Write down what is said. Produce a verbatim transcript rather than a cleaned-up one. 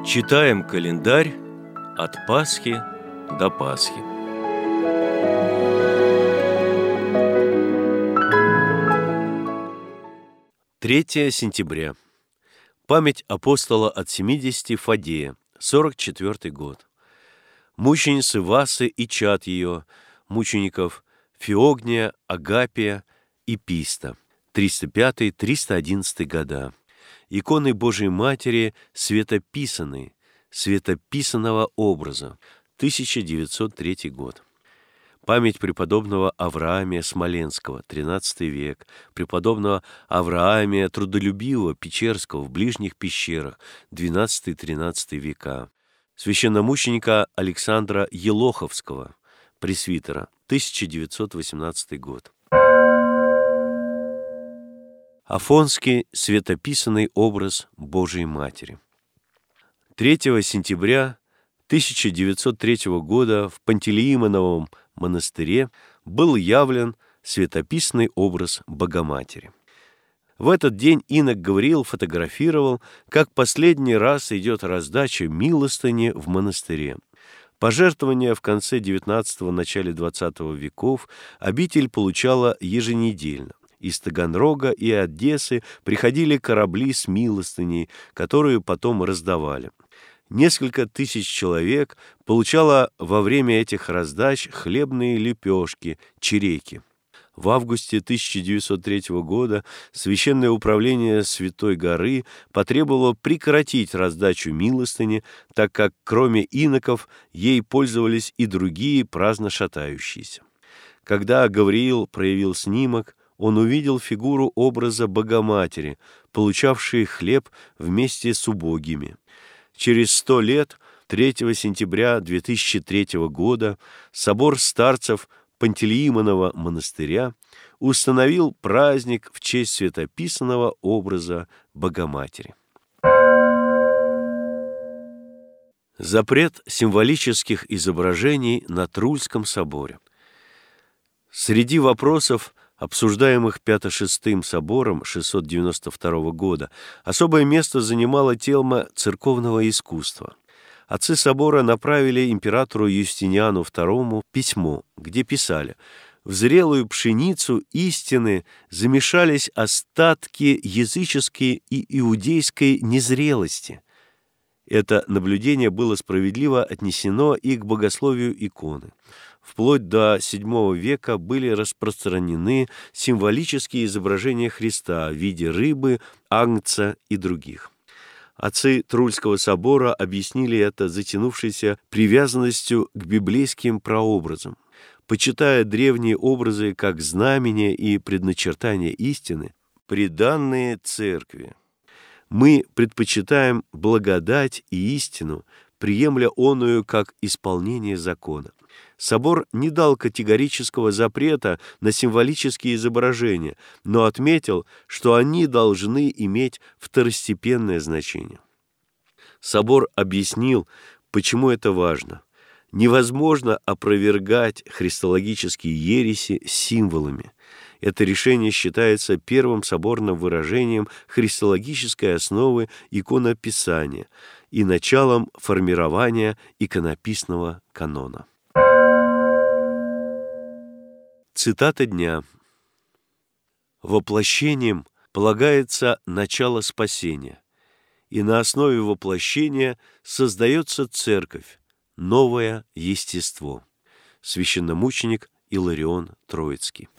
Читаем календарь от Пасхи до Пасхи. третье сентября. Память апостола от семидесяти Фадея, сорок четвёртый год. Мученицы Васы и чад ее, мучеников Феогния, Агапия и Писта, триста пятый — триста одиннадцатый года. Иконы Божией Матери светописаны, светописанного образа, тысяча девятьсот третий год. Память преподобного Авраамия Смоленского, тринадцатый век, преподобного Авраамия Трудолюбивого Печерского в ближних пещерах, двенадцатый-тринадцатый века, священномученика Александра Елоховского, пресвитера, тысяча девятьсот восемнадцатый год. Афонский светописанный образ Божией Матери. третьего сентября тысяча девятьсот третьего года в Пантелеимоновом монастыре был явлен светописанный образ Богоматери. В этот день инок Гавриил фотографировал, как последний раз идет раздача милостыни в монастыре. Пожертвования в конце девятнадцатого — начале двадцатого веков обитель получала еженедельно. Из Таганрога и Одессы приходили корабли с милостыней, которую потом раздавали. Несколько тысяч человек получало во время этих раздач хлебные лепешки, череки. В августе тысяча девятьсот третьего года Священное управление Святой Горы потребовало прекратить раздачу милостыни, так как кроме иноков ей пользовались и другие праздно шатающиеся. Когда Гавриил проявил снимок, он увидел фигуру образа Богоматери, получавшей хлеб вместе с убогими. Через сто лет, третьего сентября две тысячи третьего года, собор старцев Пантелеимонова монастыря установил праздник в честь светописанного образа Богоматери. Запрет символических изображений на Трульском соборе. Среди вопросов, обсуждаемых Пято-шестым собором шестьсот девяносто второго года, особое место занимала тема церковного искусства. Отцы собора направили императору Юстиниану второму письмо, где писали: «В зрелую пшеницу истины замешались остатки языческой и иудейской незрелости». Это наблюдение было справедливо отнесено и к богословию иконы. Вплоть до седьмого века были распространены символические изображения Христа в виде рыбы, агнца и других. Отцы Трульского собора объяснили это затянувшейся привязанностью к библейским прообразам. Почитая древние образы как знамения и предначертания истины, приданные церкви, мы предпочитаем благодать и истину, приемля оную как исполнение закона. Собор не дал категорического запрета на символические изображения, но отметил, что они должны иметь второстепенное значение. Собор объяснил, почему это важно. Невозможно опровергать христологические ереси символами. Это решение считается первым соборным выражением христологической основы иконописания и началом формирования иконописного канона. Цитата дня. «Воплощением полагается начало спасения, и на основе воплощения создается церковь, новое естество». Священномученик Иларион Троицкий.